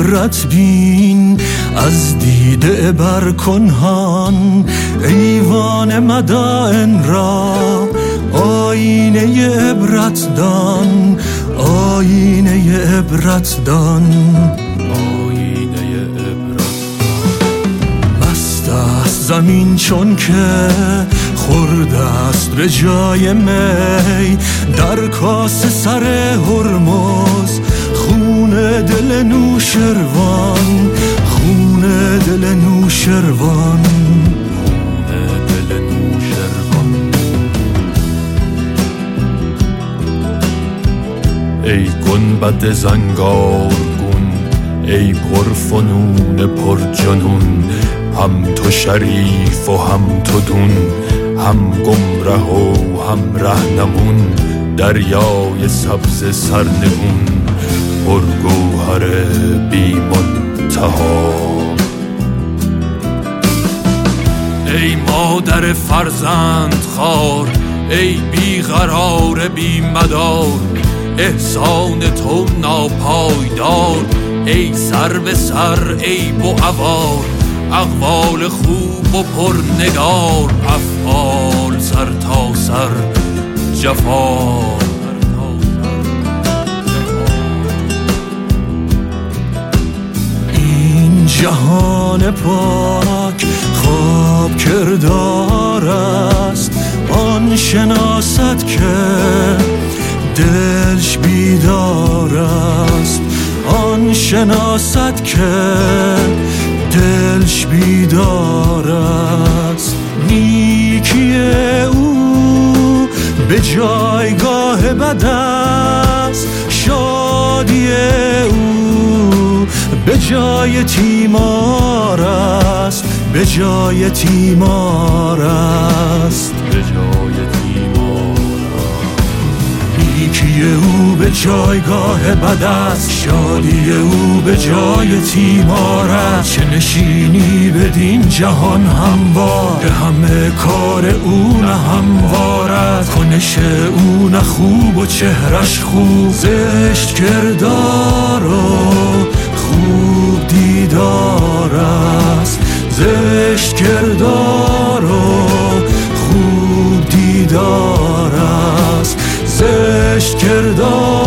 عبرت بین از دیده بر کنهان ایوان مدائن را آینه عبرت دان، آینه عبرت دان، آینه عبرت دان. مست است زمین چون که خورده است به جای می در کاس سر هرمز خون دل نوشروان، خون دل نوشروان، خون دل نوشروان. ای گنبد زنگارگون، ای پرفنون پرجنون، هم تو شریف و هم تو دون، هم گمره و هم رهنمون، دریای سبز سرنگون، پرگوهر بی منتها. ای مادر فرزند خوار، ای بیقرار بی مدار، احسان تو ناپایدار، ای سر به سر عیب و عوار، اقوال خوب و پرنگار، افعال سر تا سر جفا. این جهان پاک خواب کردار است، آن شناسد که دلش بیدار است، آن شناسد که دلش بیدار است. نیکی او به جایگاه بد است، شادی او به جای تیمار است، به جای تیمار است، به جای تیمار است. نیکی او به جایگاه بد است، شادی او به جای تیمار است. چه نشینی بدین جهان هموار، به همه کار او نه هموار است. کنش او نه خوب و چهرش خوب، زشت کردار و خوب دیدار است، زشت کردار و خوب دیدار است، زشت کردار